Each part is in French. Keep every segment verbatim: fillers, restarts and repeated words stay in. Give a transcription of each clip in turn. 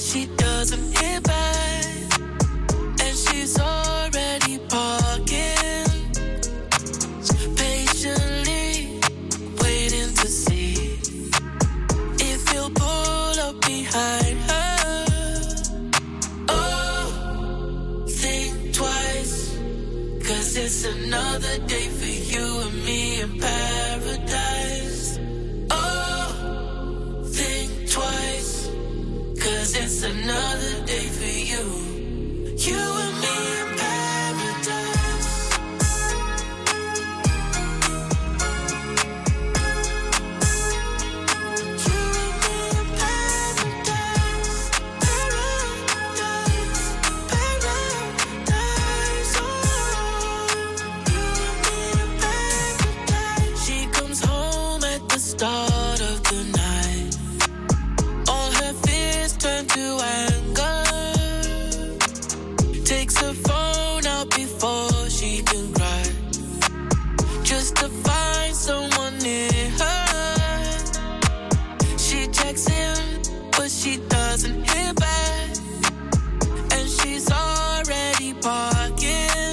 she doesn't hear back, and she's already parking, patiently waiting to see if you'll pull up behind her. Oh, think twice, 'cause it's another day for you and me in paradise. Oh, think twice, 'cause it's another day for you, you and me in paradise. You and me in paradise, paradise, paradise. Oh, you and me in paradise. She comes home at the start of the night, all her fears turn to anger, takes her phone out before she can cry, just to find someone near her. She checks in, but she doesn't hear back, and she's already parking,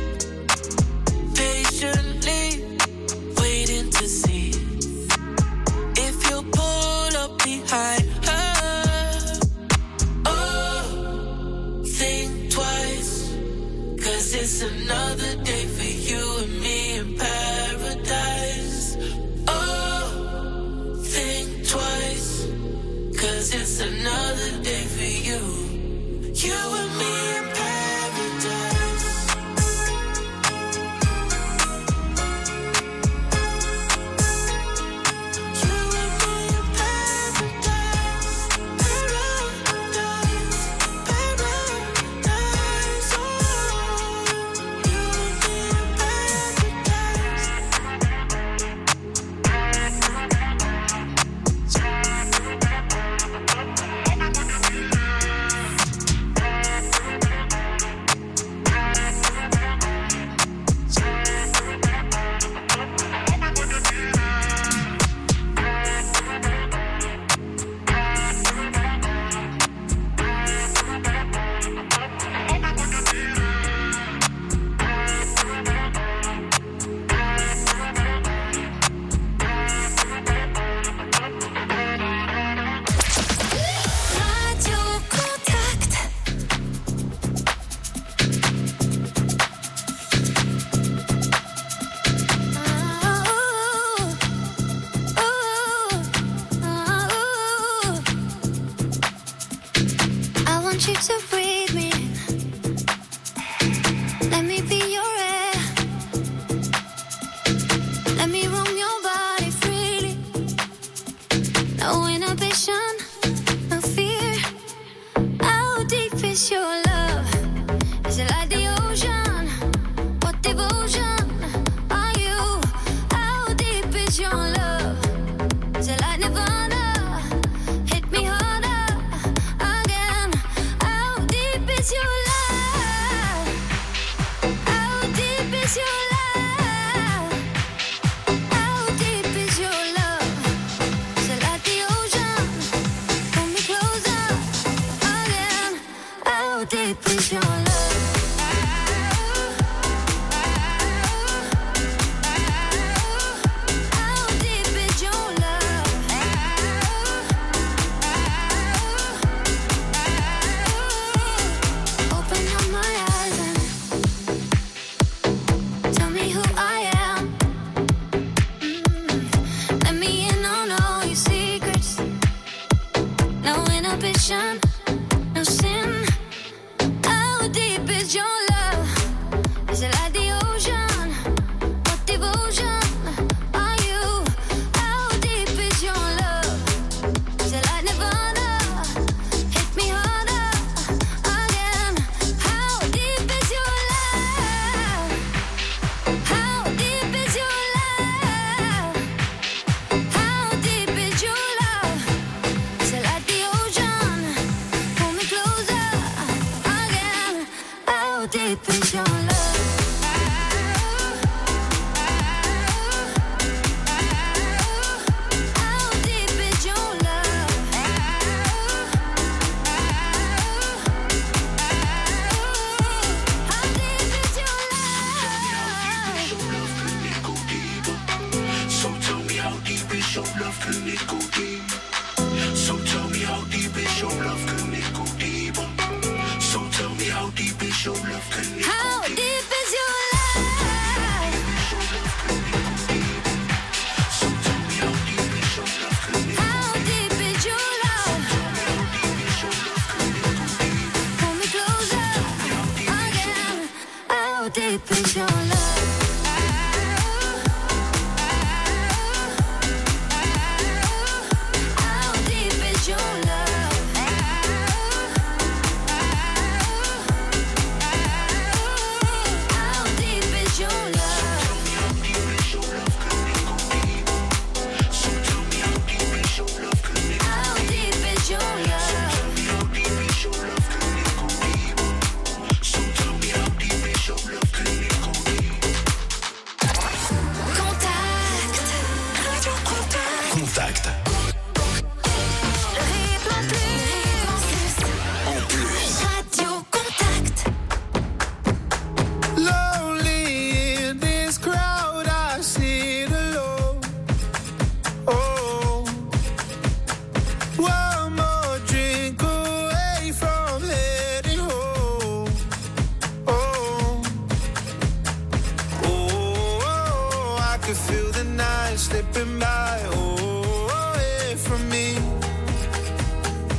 patiently waiting to see if you'll pull up behind her. Oh, think twice, 'cause it's another day for you and me in paradise. Oh, think twice, 'cause it's another day for you, you and me in paradise. You and me in paradise, paradise, paradise. Oh, you and me in paradise. I want you to breathe me in. Let me be your air. Let me roam your body freely. No inhibition, no fear. How deep is your love? Is it like the ocean? What devotion are you? How deep is your love? Is it like Nirvana? Hit me harder again. How deep is your love? How deep is your love? How deep is your love? Is it like the ocean? Pull me closer again. How deep is your love? How deep is your love? Open up my eyes and tell me who I am. Mm. Let me in on all your secrets. No inhibition, no sin. How deep is your love? Is it like the ocean? What devotion are you? How deep is your love? Is it like Nirvana? Hit me harder again. How deep is your love? How deep is your love? How deep is your love? Is it like the ocean? Pull me closer again. How deep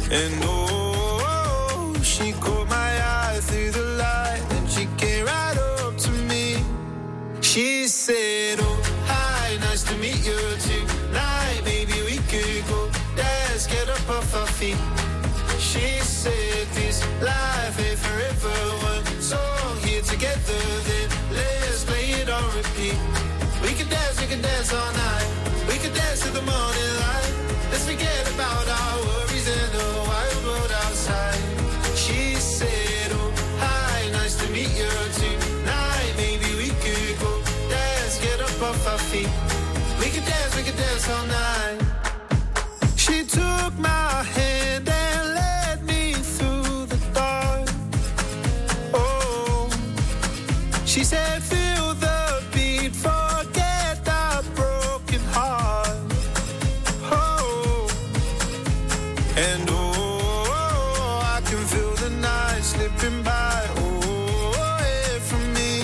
And oh, she caught my eye through the light, and she came right up to me. She said, oh, hi, nice to meet you tonight. Maybe we could go dance, get up off our feet. She said, this life ain't forever. One song here together, then let's play it on repeat. We can dance, we can dance all night. We can dance to the morning light. Let's forget about our worries and the wild world outside. She said, oh, hi, nice to meet you tonight. Maybe we could go dance, get up off our feet. We can dance, we can dance all night. She took my hand and led me through the dark. Oh, she said, feel the beat, forget the broken heart. Oh, and oh, I can feel the night slipping by. Oh, away from me.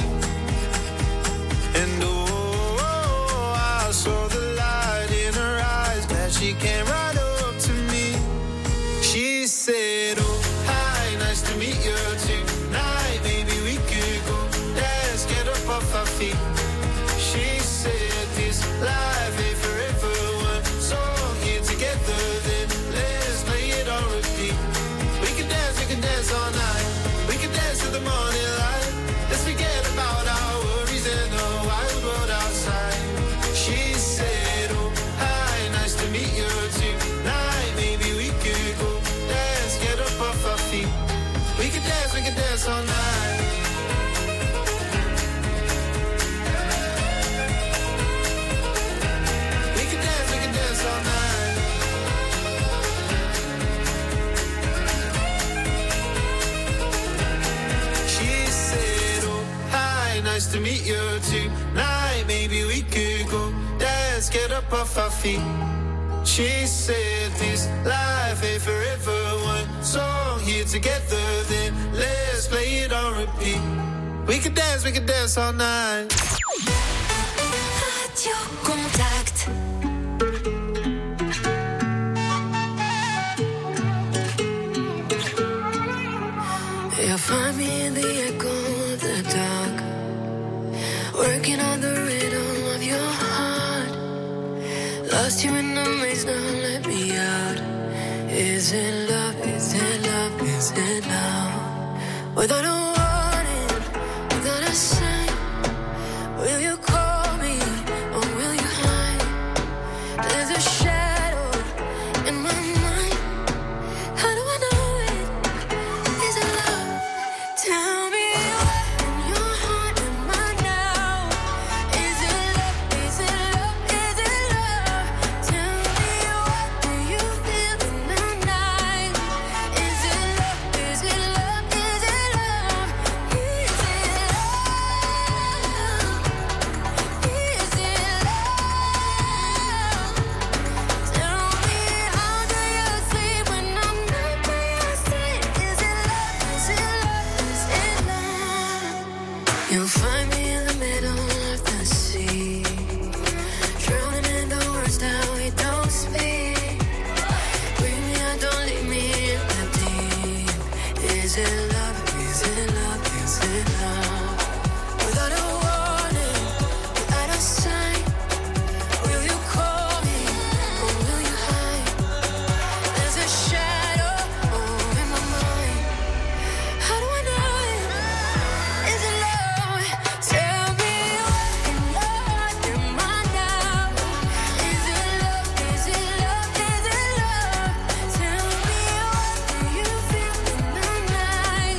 And oh, I saw the light in her eyes, that she came right up to me. She said, oh, hi, nice to meet you tonight. Maybe we could go dance, get up off our feet. She said, this life ain't forever. One song here together, then let's play it on repeat. We can dance, we can dance all night. We can dance to the morning light. Let's forget about our worries and the wild world outside. She said, oh, hi, nice to meet you tonight. Maybe we could go dance, get up off our feet. We can dance, we can dance all night. We can dance, we can dance all night. She said, oh, hi, nice to meet you tonight. Maybe we could go dance, get up off our feet. She said, this life ain't forever. One song here together, then let's play it on repeat. We can dance, we can dance all night. Radio Contact. You'll find me in the echo of the dark, working on the rhythm of your heart. Lost you in the maze, now let me out. Is it love, is it love, is it love? Without a warning, without a sign, will you call me or will you hide? There's a shadow in my mind. How do I know it? Is it love? Tell me what in your heart am I now? Is it love? Is it love? Is it love? Tell me what do you feel in the night? Is it love? Is it love? Is it love? Is it love? Is it love? Tell me how do you sleep when I'm not by your side? Is it love? Is it love? Is it love? You'll find me in the middle of the sea, drowning in the words that we don't speak. Bring me out, don't leave me in the deep. Is it love? Is it love? Is it love? Without a warning, without a sign, will you call me or will you hide? There's a shadow over my mind. How do I know it? Is it love? Tell me what in your heart am I now? Is it love? Is it love? Is it love? Tell me what do you feel in the night?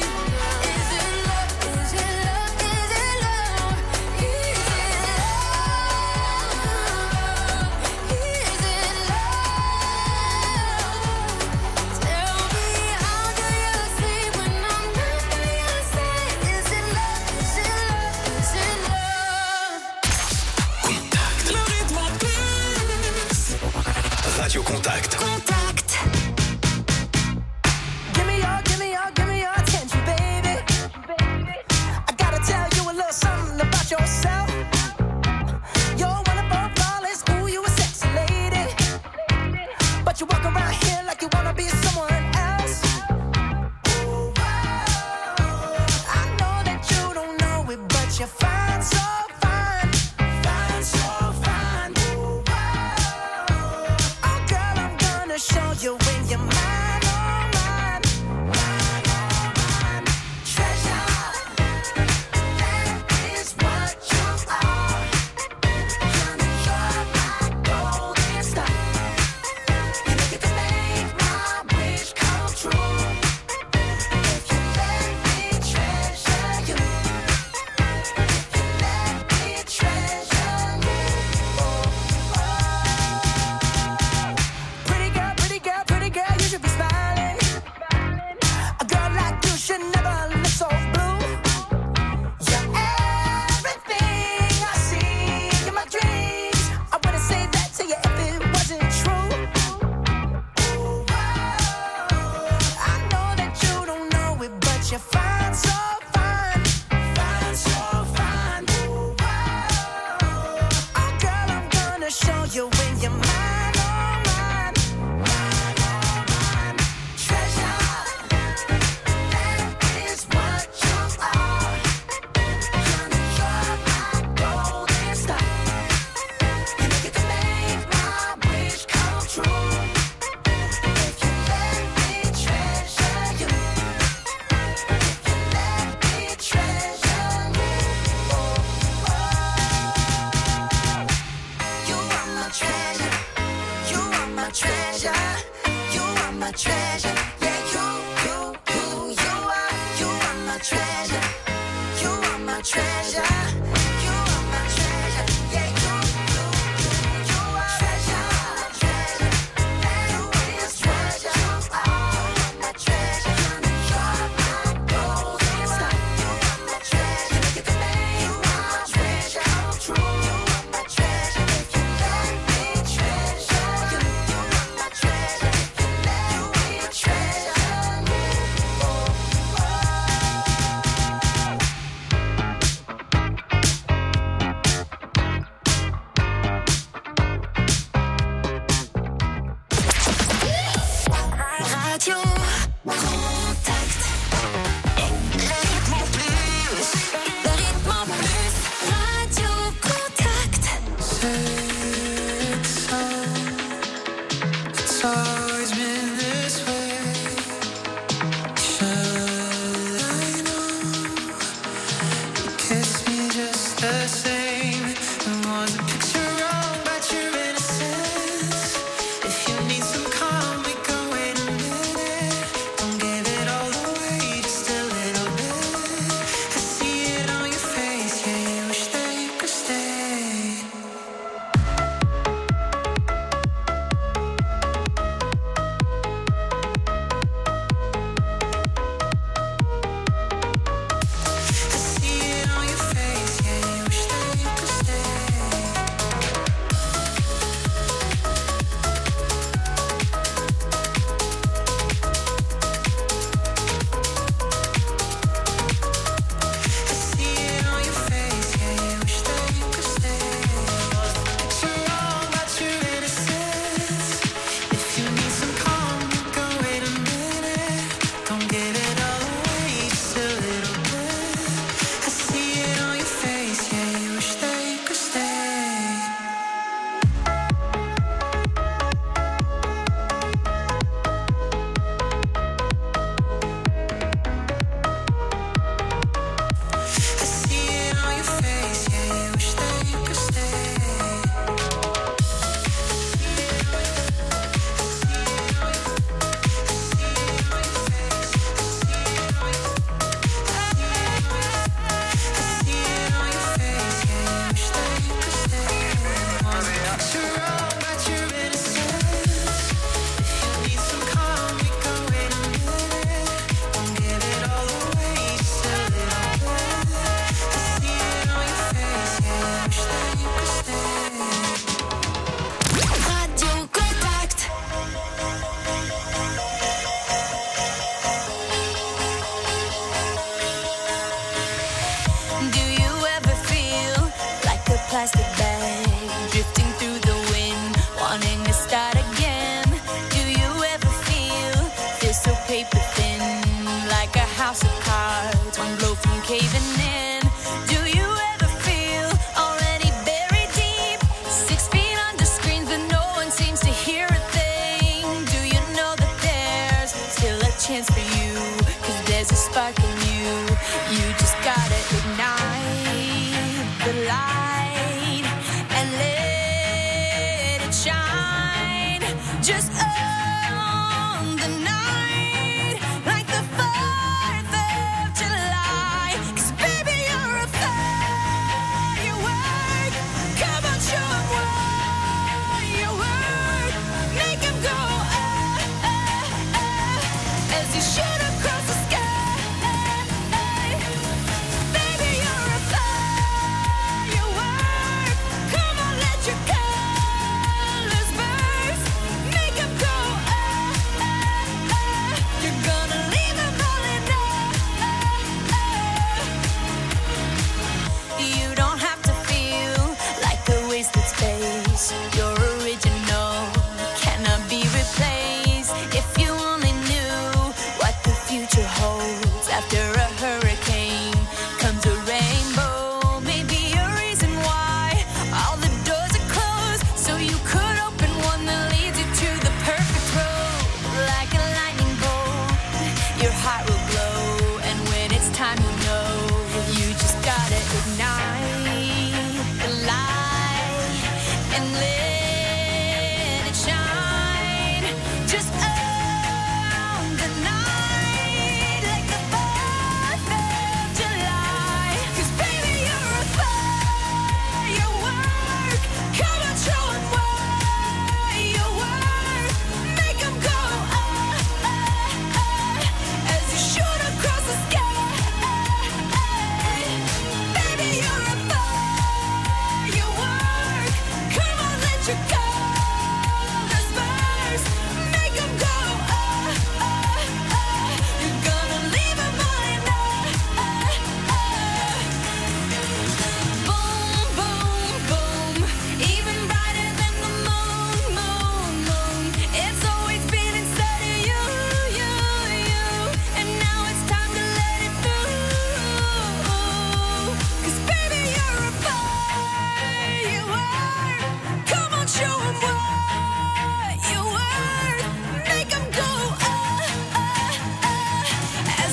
Your original cannot be replaced. If you only knew what the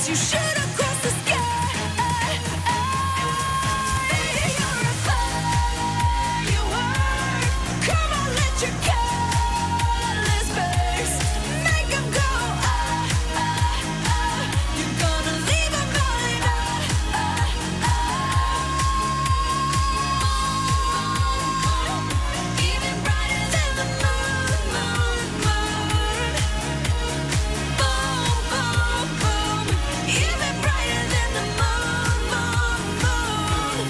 you shoot across the sky. You're a firework. Come on, let your colors burst. Make 'em go ah, ah, ah. You're gonna leave 'em going ah, ah, ah. Even brighter than the moon, moon, moon. Boom, boom, boom. Even brighter than the moon, moon, moon.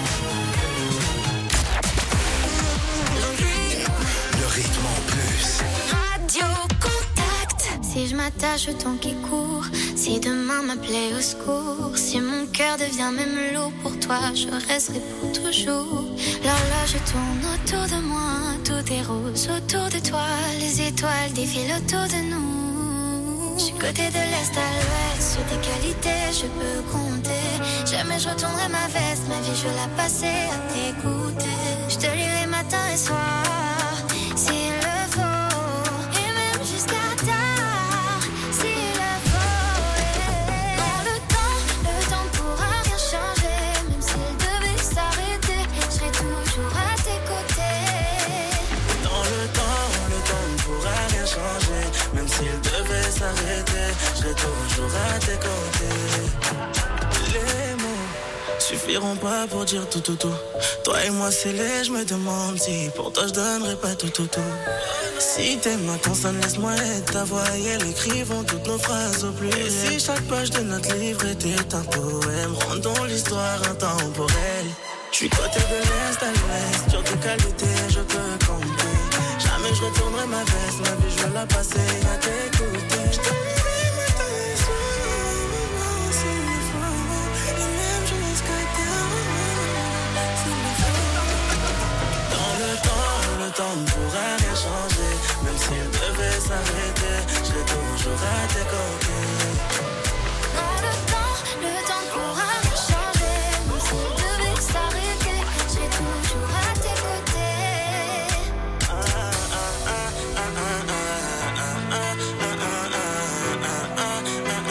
Le rythme en plus. Radio Contact. Si je m'attache au temps qui court, si demain m'appelait au secours, si mon cœur devient même lourd pour toi, je resterai pour toujours. L'horloge tourne autour de moi, tout est rose autour de toi, les étoiles défilent autour de nous. Je suis côté de l'est à l'ouest, sur tes qualités je peux compter. Jamais je retournerai ma veste, ma vie je veux la passer à t'écouter. Je te lirai matin et soir, s'il le faut, et même jusqu'à tard, s'il le faut. Dans le temps, le temps ne pourra rien changer, même s'il devait s'arrêter, je serai toujours à tes côtés. Dans le temps, le temps ne pourra rien changer. Même s'il devait s'arrêter, je serai toujours à tes côtés. Les mots suffiront pas pour dire tout tout tout. Toi et moi c'est laid, je me demande si pour toi je donnerais pas tout tout tout. Si tes mains consonnent, laisse-moi être ta voix et elles écrivons toutes nos phrases au plus. Et si chaque page de notre livre était un poème, rendons l'histoire intemporelle. Je suis côté de l'est à l'ouest, sur tes qualités je peux compter. Jamais je retournerai ma veste, ma vie je veux la passer à t'écouter. Je te lirai matin et soir, s'il le faut, et même jusqu'à terre, s'il le faut. Dans le temps, le temps ne pourra rien changer. Même s'il devait s'arrêter, je serai toujours à tes côtés. Dans le temps, le temps ne pourra rien changer, même s'il devait s'arrêter, je serai toujours à tes côtés. Ah, ah, ah, ah, ah, ah, ah, ah, ah, ah, ah.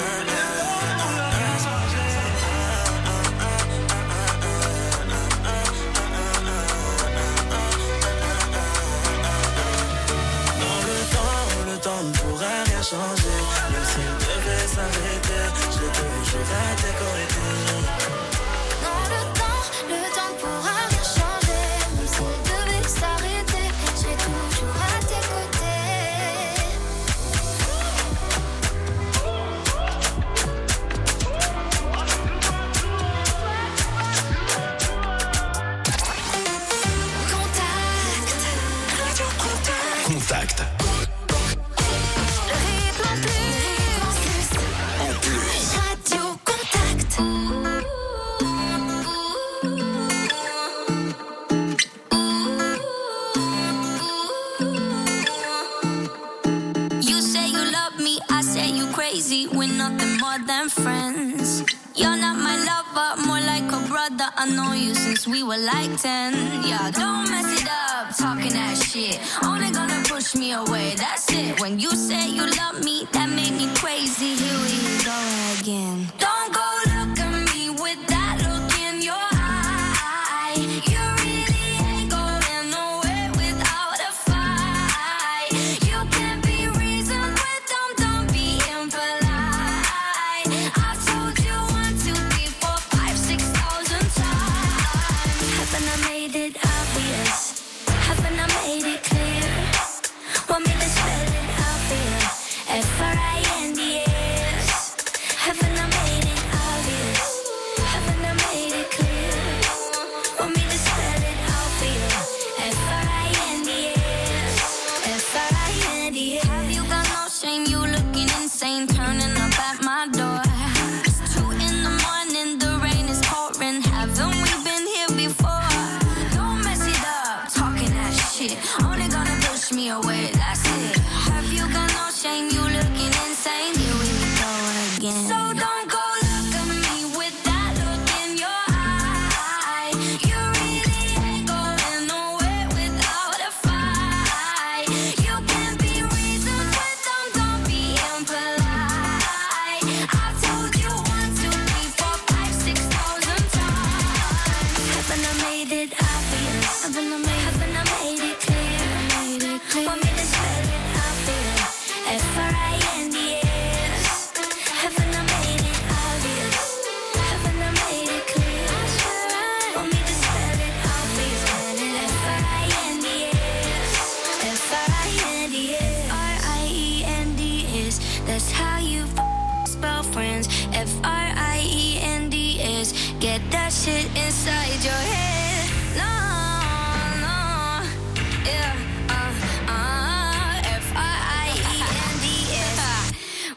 Changer, même s'il devait s'arrêter, je serai toujours à tes côtés. Dans le temps, le temps ne pourra rien changer, même s'il devait s'arrêter, je serai toujours à tes côtés. Contact. Radio Contact. Contact. Radio Contact. You say you love me, I say you crazy. We're nothing more than friends. You're not my lover, more like a brother. I know you since we were like ten. Yeah, don't mess it up, talking that shit. Only gonna push me away, that's it. When you say you love me, that made me crazy. Here we go again. Don't go look at me with that look in your eye. You really ain't going nowhere without a fight. You can't be reasoned with, don't, don't be impolite. I've told you one, two, three, four, five, six thousand times. Haven't I made it obvious? Haven't I made it clear? Want me to spell it out for you? F R I N D S. Haven't I made it obvious? Haven't I made it clear? Want me to spell it out for you? F R I N D S. F R I N D S. Have you got no shame? You looking insane, turning up at my door. It's two in the morning, the rain is pouring. Haven't we been here before? Don't mess it up, talking that shit. Only gonna push me away, that's it. Have you got no shame? You looking insane. Here we go again. So don't go look at me with that look in your eye. You really ain't going nowhere without a fight. You can't be reasoned with, them, don't be impolite.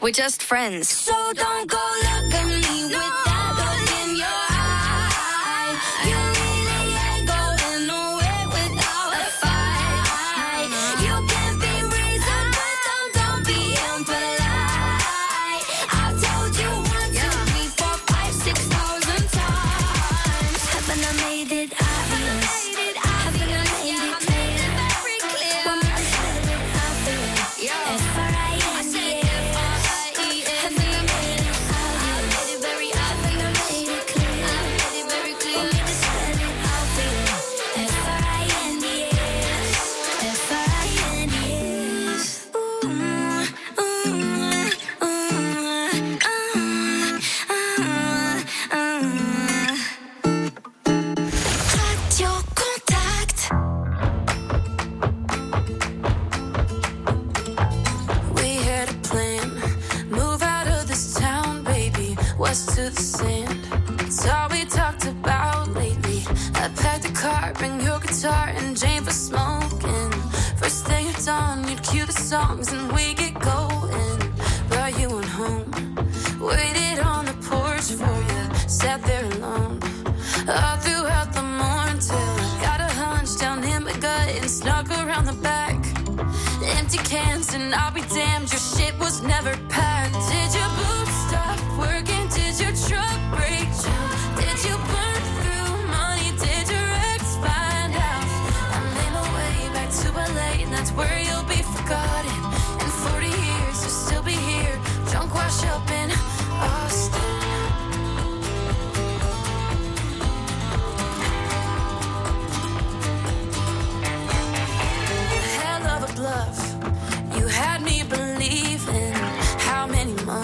We're just friends. So don't go look at me with that look in your eye. You really ain't going nowhere without a fight. You can be reasoned, but don't, don't be impolite. I've told you one, two, three, four, five, six thousand times. Haven't I made it obvious? Haven't I made it clear? Want me to spell it out for you? F R I N D S. To the sand, it's all we talked about lately. I packed a car, bring your guitar and Jane for smoking. First thing at dawn, you'd cue the songs and we get going. Brought you on home, waited on the porch for you, sat there alone all throughout the morning till I got a hunch down in my gut and snuck around the back. Empty cans and I'll be damned, your shit was never packed. Did your boots stop working? Did your truck break down? Did you burn through money? Did your ex find out? I made my way back to L A and that's where you'll be forgotten. In forty years you'll still be here, drunk wash up in Austin. Hell of a bluff, you had me believing. How many months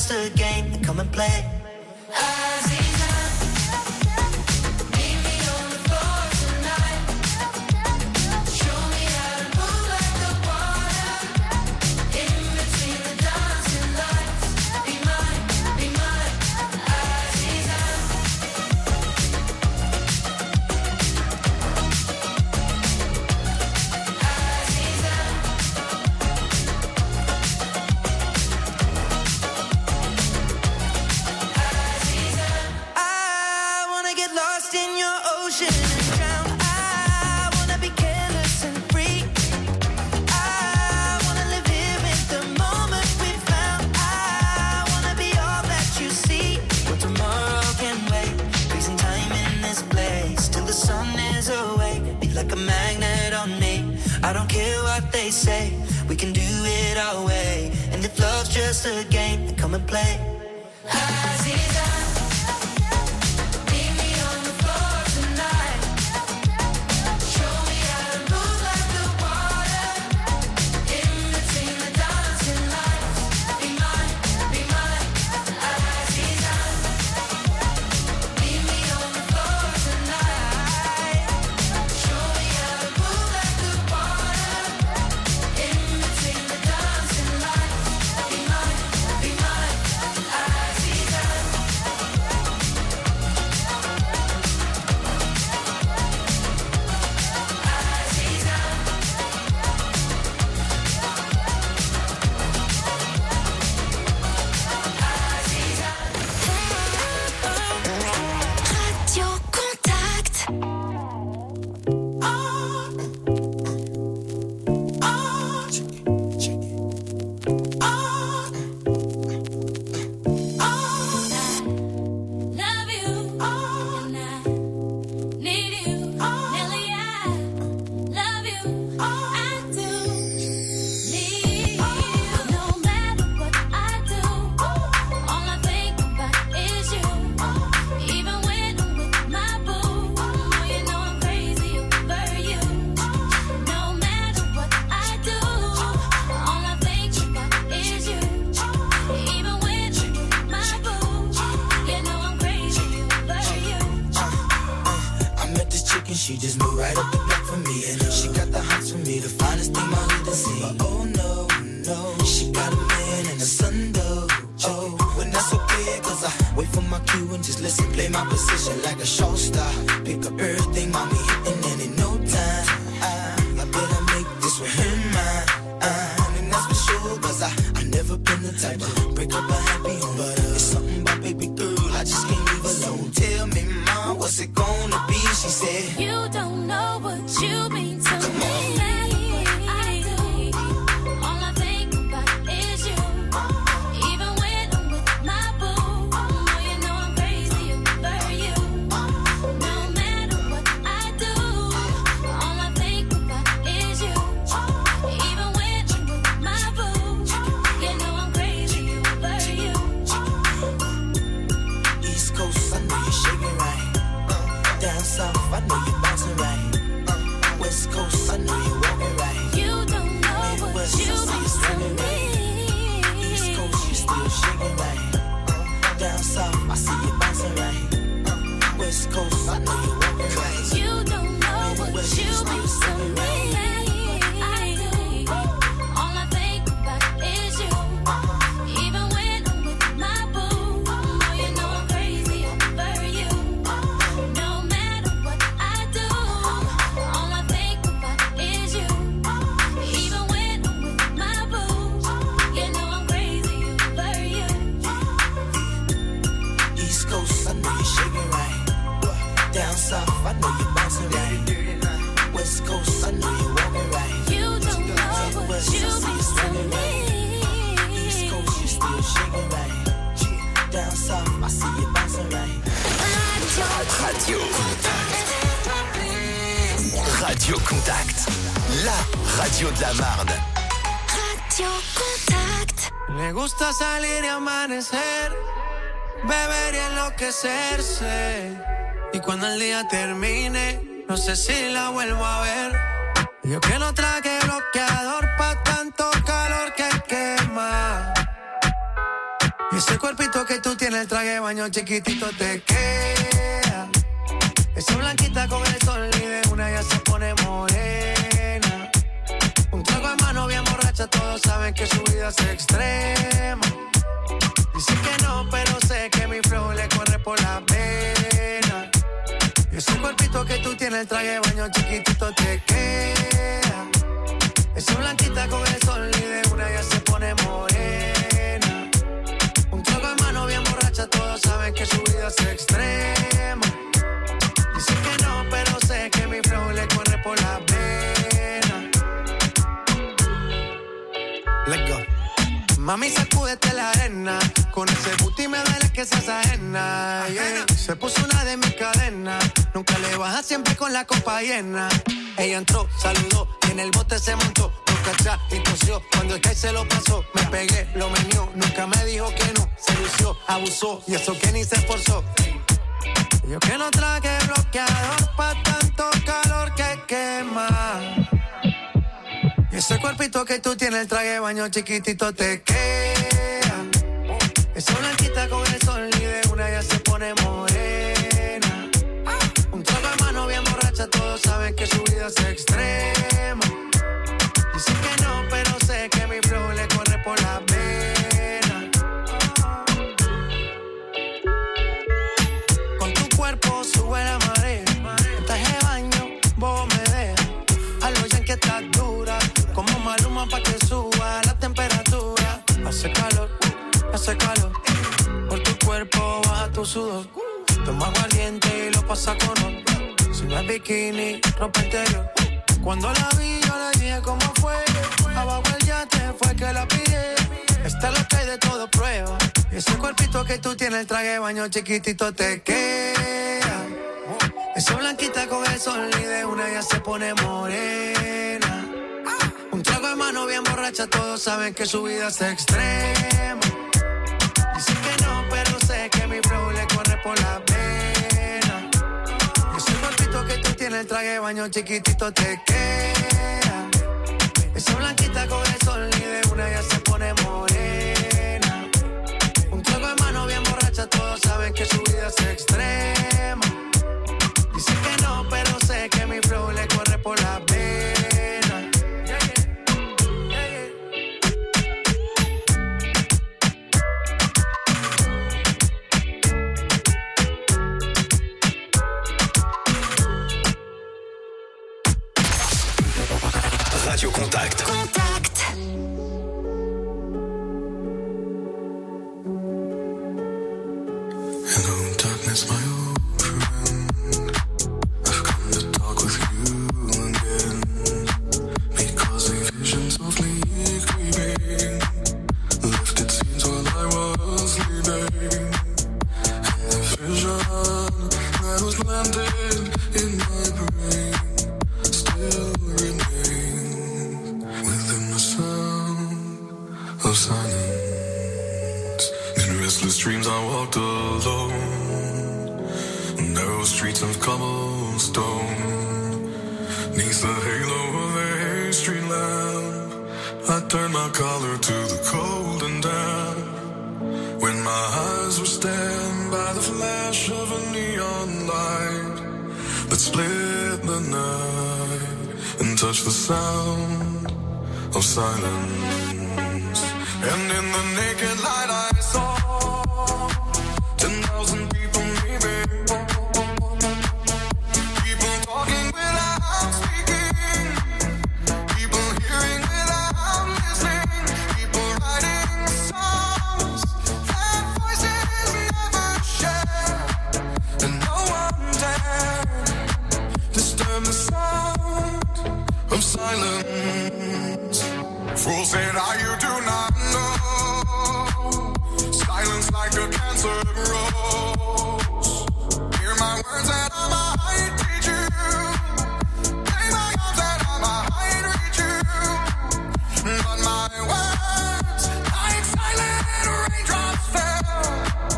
just a game, then come and play. Aziza, meet me on the floor tonight. Show me how to move like the water. In between the dancing lights. Be mine, be mine, Aziza. I don't care what they say, we can do it our way. And if love's just a game, then come and play. Aziza, meet me on the floor tonight. Show me how to move like the water. In between the dancing lights. Be mine, be mine, Aziza. Meet me on the floor tonight. Show me how to move like the water. In between the dancing lights. Be mine, be mine, Aziza. Radio Contact. Love you, and I need you, Nelly. I love you, I do need you. No matter what I do, all I think about is you. Even when I'm with my boo, you know I'm crazy over you. No matter what I do, all I think about is you. Even when I'm with my boo, you know I'm crazy over you. I met this chick and she just moved right up the block for me. And she got the hots for me, the finest thing my hood has seen. But oh no, no, she got a man and a son though. Oh, when that's okay, cause I wait for my cue and just listen, play my position like a show star. Pick up everything, mommy, and then in no time, I, I better make this with him mine. Uh, and that's for sure, cause I, I never been the type to break up a happy home. But uh, it's something about baby girl, I just can't leave alone. Tell me, mom, what's it gonna be? She said, You don't know what you mean to Come me. on. I do. All I think about is you. Even when I'm with my boo, you know I'm crazy over you. No matter what I do, all I think about is you. Even when I'm with my boo, you know I'm crazy over you. East Coast, I know you're shaking right. Down south, I know you're bouncing right. West Coast, I know you're walking right. You don't know what Midwest, you I see you mean to standing right. East me. Coast, you still shaking right. Down south, I see you bouncing right. West Coast, I know you're walking right. You don't know what Midwest, you you still mean to standing me. I do. All I think about is you. Even when I'm with my boo, you know I'm crazy over you. No matter what I do, all I think about is you. Even when I'm with my boo, you know I'm crazy over you. East Coast, I know you're shaking right. Down south, I know you're bouncing right. West Coast, I know you're walking right. You don't know what Midwest, you I see you mean to standing right. East me. Coast, you still shaking right. Down south, I see you bouncing right. Radio Contact. Radio Contact. La radio de la Marne. Radio Contact. Me gusta salir y amanecer, beber y enloquecerse. Y cuando el día termine, no sé si la vuelvo a ver. Yo que no traje bloqueador pa' tanto calor que quema. Y ese cuerpito que tú tienes, el traje de baño chiquitito te queda. Esa blanquita con el sol y de una ya se pone morena. Un trago de mano bien borracha, todos saben que su vida es extrema. Dicen que no, pero sé que mi flow le corre por la pena. Y ese cuerpito que tú tienes, el traje de baño chiquitito te queda. Esa blanquita con el sol y de una ya se pone morena. Un trago de mano bien borracha, todos saben que su vida es extrema. Dicen que no, pero sé que mi flow le corre por la pena. Let's go. Mami, sacúdete la arena. Con ese booty me duele que seas ajena, yeah. Se puso una de mis cadenas. Nunca le baja, siempre con la copa llena. Ella entró, saludó y en el bote se montó. Nunca atrás y tosió. Cuando el que se lo pasó, me pegué, lo menió. Nunca me dijo que no, se lució, abusó. Y eso que ni se esforzó. Yo que no traje bloqueador pa' tanto calor que quema. Y ese cuerpito que tú tienes, el traje de baño chiquitito te queda. Esa blanquita con el sol y de una ya se pone morena. Un trago de mano bien borracha, todos saben que su vida es extrema. Dicen que no, pero sé que mi flow le corre por la pena. Con tu cuerpo sube la marea. En traje de baño, vos me dejas. A lo ya que estás dura. Como Maluma pa' que suba la temperatura. Hace calor, hace calor. Por tu cuerpo baja tu sudor. Toma aguardiente y lo pasa con oro. Si no es bikini, ropa interior. Cuando la vi yo le dije cómo fue. Abajo el yate fue que la pillé. Esta es lo que hay de todo prueba. Y ese cuerpito que tú tienes, el traje de baño chiquitito te queda. Esa blanquita con el sol y de una ya se pone morena. Un trago de mano bien borracha, todos saben que su vida es extrema. Dicen que no, pero sé que mi flow le corre por la pena. Y ese cuerpito que tú tienes, el traje de baño chiquitito te queda. Esa blanquita con el sol y de una ya se pone morena. Un trago de mano bien borracha, todos saben que su vida es extrema. Dicen que no, pero sé que mi flow le corre por la pena. Yeah, yeah. Yeah, yeah. Radio Contact. Contact. Hello, darkness, my old friend. I've come to talk with you again. Because the visions of me creeping left its scenes while I was sleeping. And the vision that was planted in my brain still remains within the sound of silence. In restless dreams I walked alone, narrow streets of cobblestone. Neath the halo of a street lamp, I turned my collar to the cold and damp. When my eyes were stabbed by the flash of a neon light that split the night and touched the sound of silence. And in the naked light I saw ten thousand people maybe. People talking without speaking. People hearing without listening. People writing songs that voices never share. And no one dared disturb the sound of silence. Fools said, "Ah, you do not know. Silence like a cancer grows. Hear my words and I might teach you. Lay my arms and I might reach you. But my words, like silent raindrops fell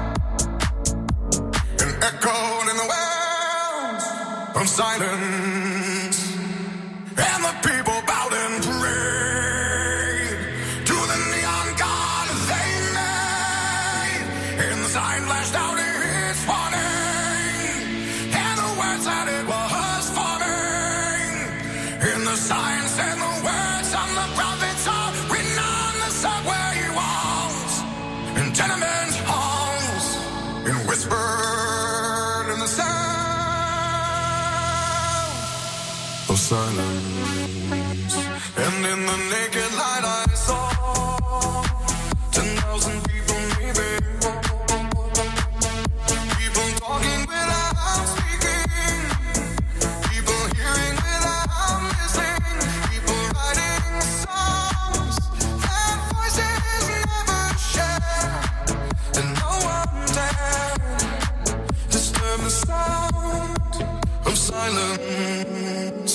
and echoed in the wells of silence. And the people bowed and prayed to the neon god they made. sign flashed out its warning, and the words that it was forming. In the signs and the words on the prophets are written on the subway walls, in tenement halls, and whispered in the sound of silence. And in the naked light I saw ten thousand people maybe, people talking without speaking, people hearing without listening, people writing songs that voices never share, and no one dared disturb the sound of silence.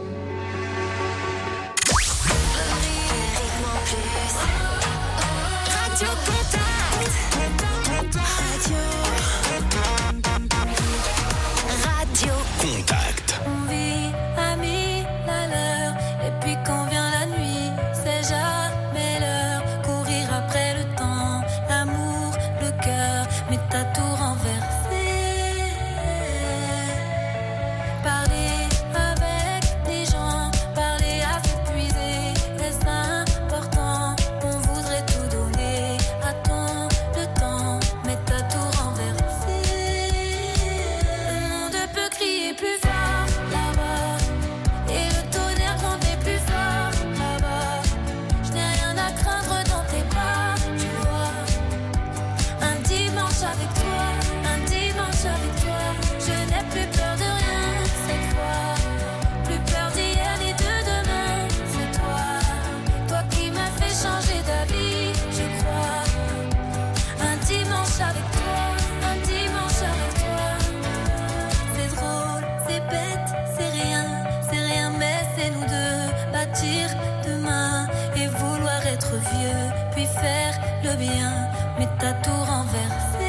Radio Contact. Radio. Radio Contact. On vit à mille à l'heure, et puis quand vient la nuit, c'est jamais l'heure. Courir après le temps, l'amour, le cœur, mais t'as tout renversé. Parler avec des gens, parler à s'épuiser, est-ce important? On voudrait tout donner, attends le temps, mais t'as tout renversé. Le monde peut crier plus fort là-bas, et le tonnerre gronder plus fort là-bas. Je n'ai rien à craindre dans tes bras, tu vois. Un dimanche avec toi, un dimanche avec toi, je n'ai plus peur de rien cette fois. Plus peur d'hier ni de demain, c'est toi. Toi qui m'as fait changer d'avis, je crois. Un dimanche avec toi, un dimanche avec toi. C'est drôle, c'est bête, c'est rien, c'est rien, mais c'est nous deux. Bâtir demain et vouloir être vieux, puis faire le bien, mais t'as tout renversé.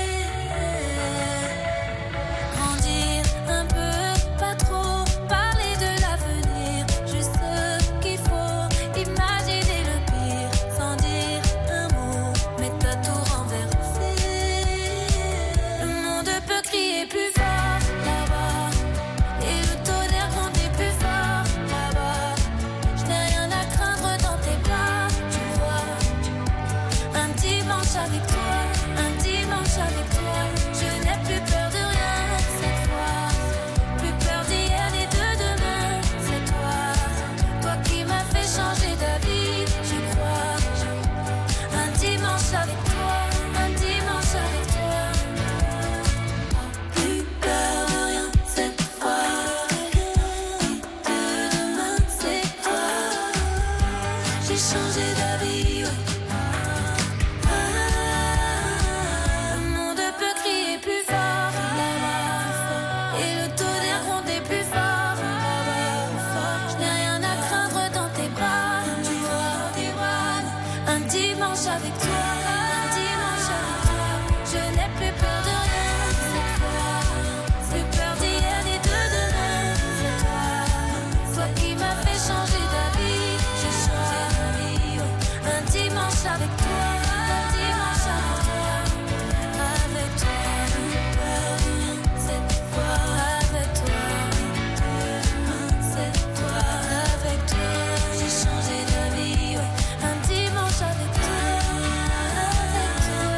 Grandir un peu, pas trop, parler de l'avenir, juste ce qu'il faut, imaginer le pire, sans dire un mot, mais t'as tout renversé. Le monde peut crier plus fort là-bas, et le tonnerre gronder plus fort là-bas. Je n'ai rien à craindre dans tes bras, tu vois. Un dimanche avec toi, un dimanche avec toi, je n'ai plus peur de rien cette fois. Plus peur d'hier ni de demain, c'est toi. Toi qui m'as fait changer d'avis, je crois. Un dimanche avec toi, un dimanche avec toi. Plus peur de rien cette fois. De demain, c'est toi. J'ai changé d'avis, ouais. Le monde peut crier plus fort là-bas, et le tonnerre gronder plus fort là-bas. Je n'ai rien à craindre dans tes bras, tu vois. Un dimanche avec toi, un dimanche avec toi, je n'ai plus peur de rien cette fois. Plus peur d'hier ni de demain, c'est toi. Toi qui m'as fait changer d'avis, j'ai changé d'avis, ouais. Un dimanche avec toi, un dimanche avec toi, avec toi, cette fois, avec toi, cette fois, avec toi, j'ai changé d'avis, ouais. Un dimanche avec toi, avec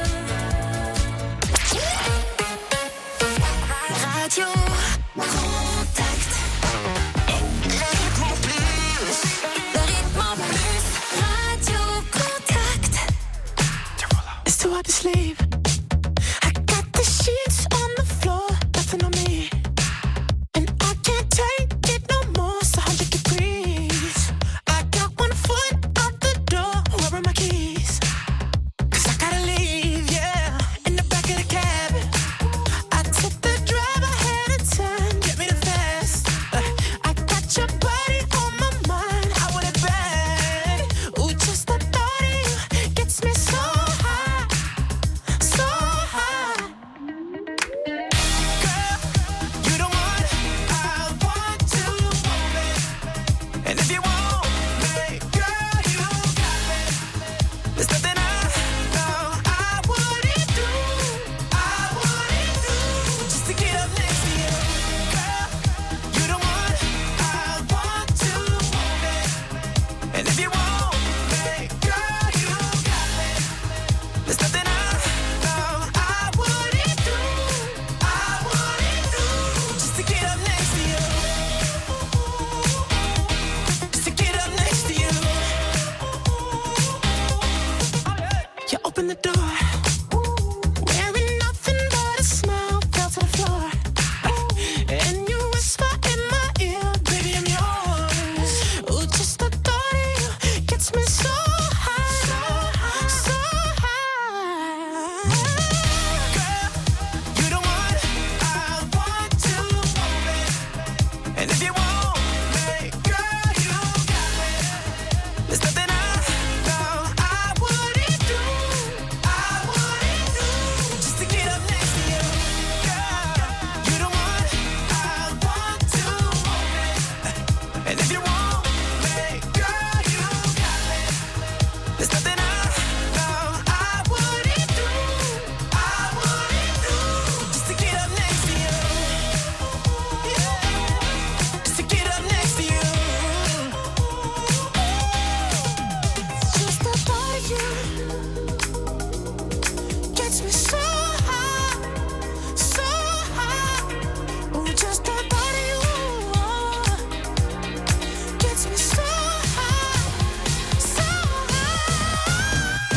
toi. Radio Contact. Le rythme en plus, le rythme en plus. Radio Contact. It's too hard to sleep. I got the sheets on the floor, nothing on me. And I can't take it no more, it's one hundred degrees. I got one foot out the door, where are my keys? Cause I gotta leave, yeah, in the back of the cab. I took the drive, I had a turn, get me the fast. Uh, I got your body on my mind, I want it bad. Ooh, just the thought of you gets me so high. gets me so high, so high. Oh, just the thought of you gets me so high, so high.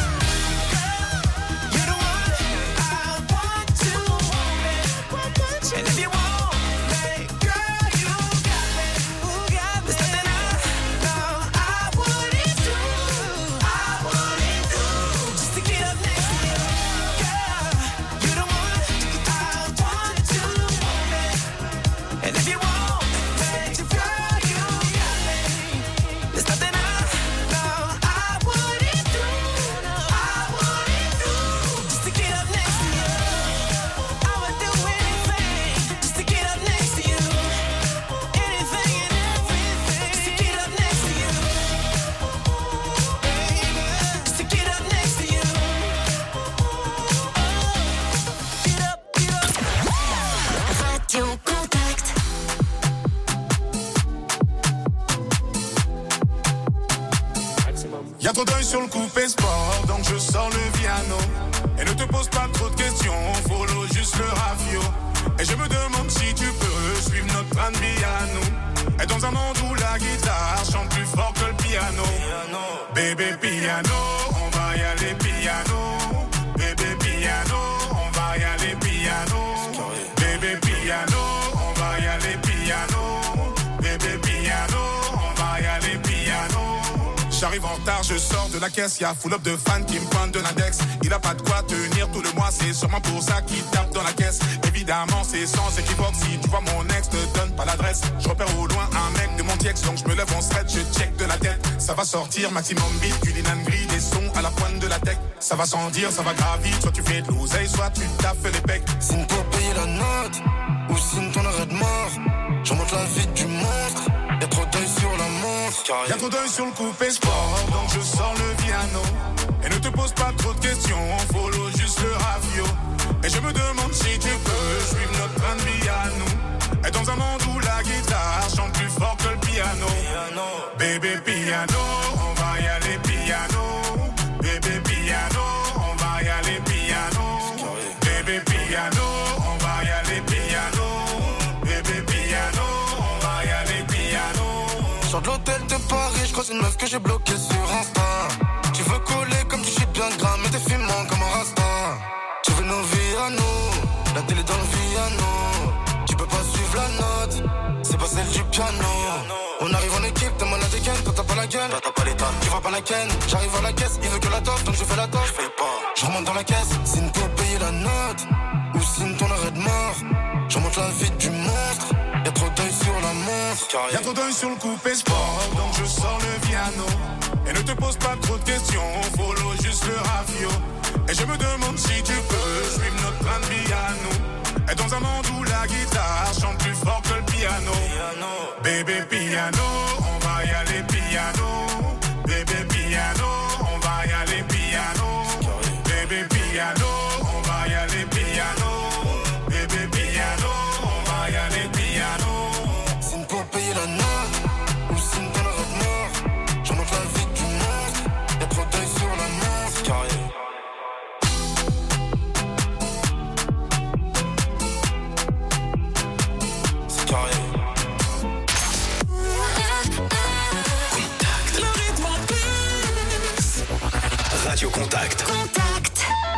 You're the one I want to want it. And if you want me, girl, you got me. There's nothing I know I wouldn't do, I wouldn't do, just to get up next to you. Girl, you're the one I want to want it. And if you want me, girl, you got me. There's nothing I know I wouldn't do, I wouldn't do, just to get up next to you. I would do anything just to get up next to you. Anything and everything just to get up next to you. Baby, just to get up next to you. Get up, get up. Radio Contact. Y'a trop d'œil sur le coupé sport, donc je sors le piano. Et ne te pose pas trop de questions, follow juste le rafio. Et je me demande si tu peux suivre notre train de vie à nous. Et dans un monde où la guitare chante plus fort que le piano. Bébé piano, on va y aller piano. Bébé piano, on va y aller piano. Bébé piano, on va y aller piano. Bébé piano, on va y aller piano. J'arrive en retard, je sors de la caisse, y'a full up de fans qui me pointent de l'index. Il a pas de quoi tenir tout le mois, c'est sûrement pour ça qu'il tape dans la caisse. Évidemment, c'est sans équivoque, si tu vois mon ex, te donne pas l'adresse. Je repère au loin un mec de mon tiex, donc je me lève en stretch, je check de la tête. Ça va sortir, maximum beat, du linan gris, des sons à la pointe de la tech. Ça va sans dire, ça va grave vite, soit tu fais de l'oseille, soit tu taffes les pecs. Signe pour payer la note, ou signe ton arrêt de mort. Je remonte la vie du monstre, y'a trop d'œil sur la montre. Y'a trop d'œil sur le coupé sport, donc je sors le piano. Et ne te pose pas trop de questions, follow juste le rafio. Et je me demande si tu peux suivre notre train de vie à nous. Et dans un monde où la guitare chante plus fort que le piano. Bébé piano, on va y aller piano. Bébé piano, on va y aller piano. Bébé piano, on va y aller piano. Bébé piano, on va y aller piano. Sors de l'hôtel de Paris, je croise une meuf que j'ai bloquée sur Insta. Tu veux coller comme tu chies bien gras, mais t'es fumant comme un rasta. Tu veux nos vies à nous, la télé dans le piano. Tu peux pas suivre la note, c'est pas celle du piano. On arrive en équipe, t'es mal à dégaine, toi t'as pas la gueule, toi t'as pas les tonnes, tu vois pas la ken. J'arrive à la caisse, il veut que la toffe, donc je fais la toffe. Je fais pas, je remonte dans la caisse, signe pour payer la note, ou signe ton arrêt de mort. Je remonte la vie du monstre, y'a trop d'œil sur la montre. Y'a trop d'œil sur le coupé sport, donc je sors le piano. Et ne te pose pas trop de questions, follow juste le rafio. Et je me demande si tu peux suivre notre train de vie à nous. Et dans un monde où la guitare chante plus fort que le piano. Bébé piano, on va y aller piano. Bébé piano, on va y aller piano. Bébé piano, on va y aller piano. Bébé piano, on va y aller piano. Signe pour payer la note, ou signe ton arrêt de mort. Je remonte la vie du monstre, y'a trop d'œil sur la montre. Carré. C'est carré. Contact. Le rythme en plus. Radio Contact. Contact.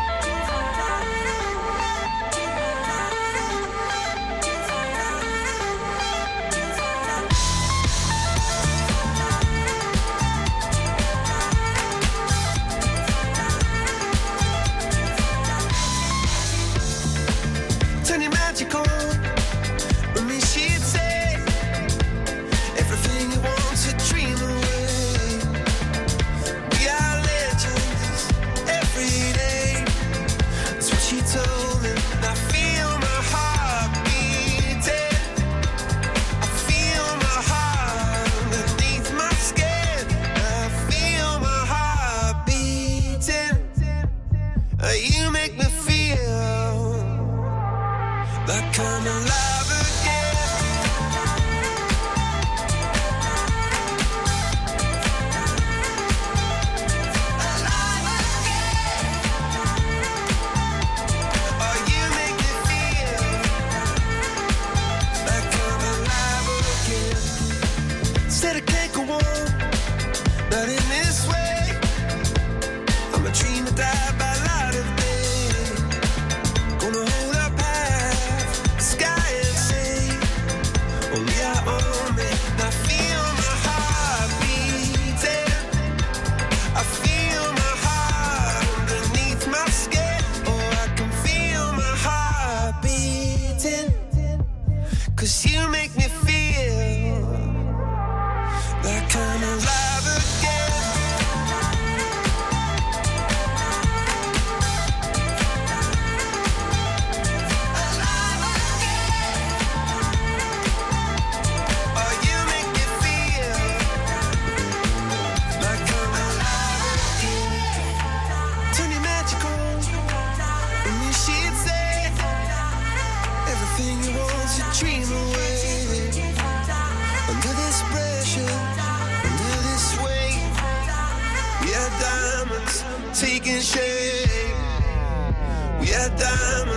Turn it magical. With me, she'd say everything you want to dream away. We are legends every day. That's what she told me. I feel my heart beating. I feel my heart underneath my skin. I feel my heart beating. You make me feel like I'm alive again. Alive again. la dame.